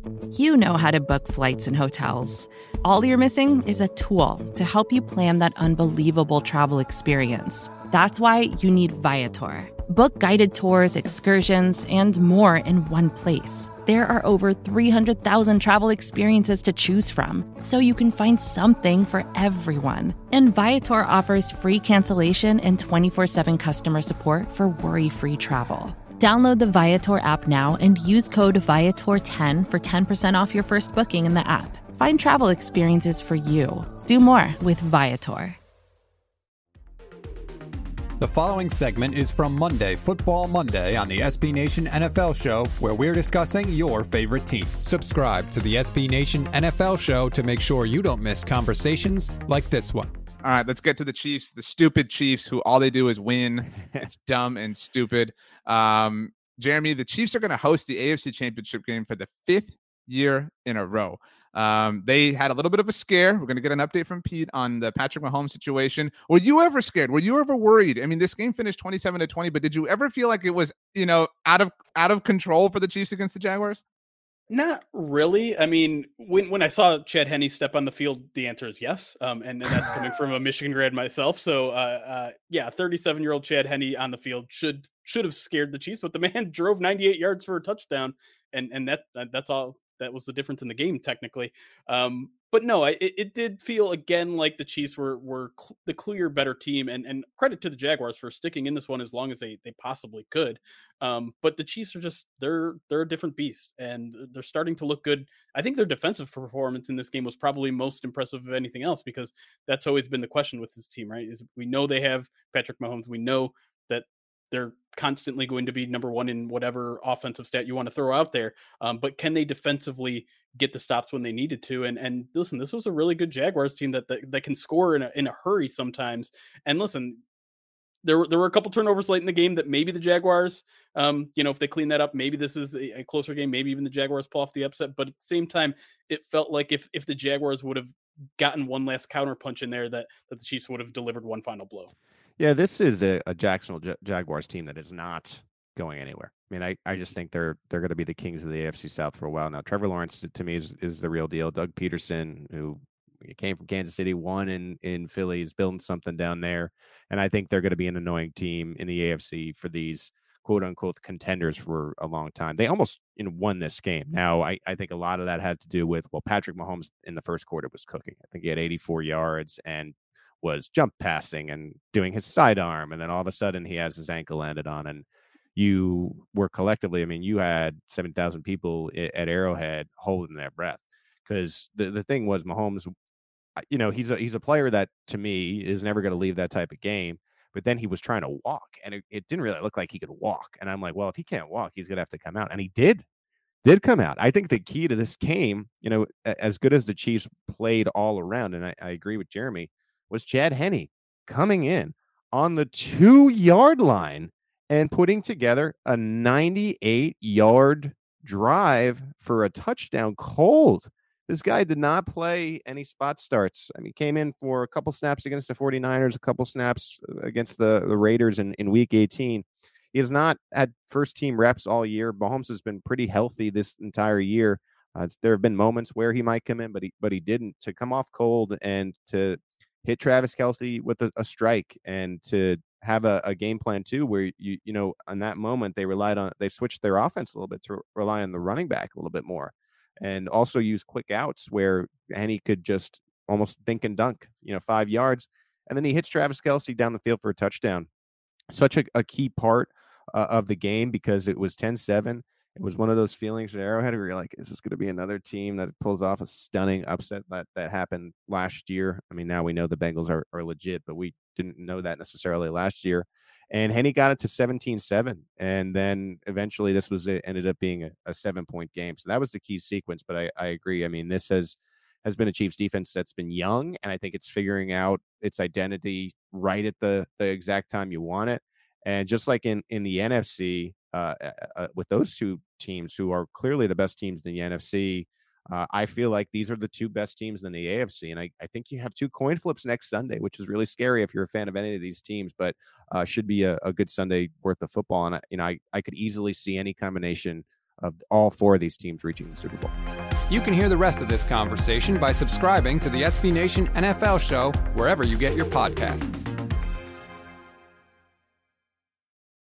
You know how to book flights and hotels. All you're missing is a tool to help you plan that unbelievable travel experience. That's why you need Viator. Book guided tours, excursions, and more in one place. There are over 300,000 travel experiences to choose from, so you can find something for everyone. And Viator offers free cancellation and 24/7 customer support for worry-free travel. Download the Viator app now and use code Viator10 for 10% off your first booking in the app. Find travel experiences for you. Do more with Viator. The following segment is from Monday Football Monday on the SB Nation NFL Show, where we're discussing your favorite team. Subscribe to the SB Nation NFL Show to make sure you don't miss conversations like this one. All right, let's get to the Chiefs, the stupid Chiefs, who all they do is win. It's dumb and stupid. Jeremy, the Chiefs are going to host the AFC Championship game for the 5th year in a row. They had a little bit of a scare. We're going to get an update from Pete on the Patrick Mahomes situation. Were you ever scared? Were you ever worried? I mean, this game finished 27-20, but did you ever feel like it was, out of control for the Chiefs against the Jaguars? Not really. I mean, when I saw Chad Henne step on the field, the answer is yes. And that's coming from a Michigan grad myself. So, 37-year-old Chad Henne on the field should have scared the Chiefs, but the man drove 98 yards for a touchdown, and that's all. That was the difference in the game, technically. But no, it did feel again like the Chiefs were the clear better team, and credit to the Jaguars for sticking in this one as long as they possibly could. But the Chiefs are they're a different beast, and they're starting to look good. I think their defensive performance in this game was probably most impressive of anything else, because that's always been the question with this team, right? Is we know they have Patrick Mahomes, we know that they're constantly going to be number one in whatever offensive stat you want to throw out there. But can they defensively get the stops when they needed to? And listen, this was a really good Jaguars team that can score in a hurry sometimes. And listen, there were a couple turnovers late in the game that maybe the Jaguars, if they clean that up, maybe this is a closer game. Maybe even the Jaguars pull off the upset. But at the same time, it felt like if the Jaguars would have gotten one last counter punch in there, that the Chiefs would have delivered one final blow. Yeah, this is a Jacksonville Jaguars team that is not going anywhere. I mean, I just think they're going to be the kings of the AFC South for a while now. Trevor Lawrence, to me, is the real deal. Doug Peterson, who came from Kansas City, won in Philly, is building something down there. And I think they're going to be an annoying team in the AFC for these quote-unquote contenders for a long time. They almost won this game. Now, I think a lot of that had to do with, Patrick Mahomes in the first quarter was cooking. I think he had 84 yards and was jump passing and doing his sidearm, and then all of a sudden he has his ankle landed on, and you were collectively, you had 7,000 people at Arrowhead holding their breath, because the thing was Mahomes, he's a player that to me is never going to leave that type of game, but then he was trying to walk, and it didn't really look like he could walk, and I'm like, well, if he can't walk, he's going to have to come out, and he did come out. I think the key to this game, as good as the Chiefs played all around, and I agree with Jeremy, was Chad Henne coming in on the 2-yard line and putting together a 98-yard drive for a touchdown cold. This guy did not play any spot starts. Came in for a couple snaps against the 49ers, a couple snaps against the Raiders in week 18. He has not had first-team reps all year. Mahomes has been pretty healthy this entire year. There have been moments where he might come in, but he didn't. To come off cold and to hit Travis Kelce with a strike, and to have a game plan too, where on that moment they switched their offense a little bit to rely on the running back a little bit more, and also use quick outs where Henne could just almost think and dunk, 5 yards, and then he hits Travis Kelce down the field for a touchdown. Such a key part of the game, because it was 10-7. It was one of those feelings at Arrowhead where you're like, is this going to be another team that pulls off a stunning upset that happened last year? Now we know the Bengals are legit, but we didn't know that necessarily last year. And Henne got it to 17-7. And then eventually ended up being a 7-point game. So that was the key sequence. But I agree. This has been a Chiefs defense that's been young, and I think it's figuring out its identity right at the exact time you want it. And just like in the NFC, with those two teams who are clearly the best teams in the NFC, I feel like these are the two best teams in the AFC. And I think you have two coin flips next Sunday, which is really scary if you're a fan of any of these teams, but should be a good Sunday worth of football. And I could easily see any combination all 4 of these teams reaching the Super Bowl. You can hear the rest of this conversation by subscribing to the SB Nation NFL Show wherever you get your podcasts.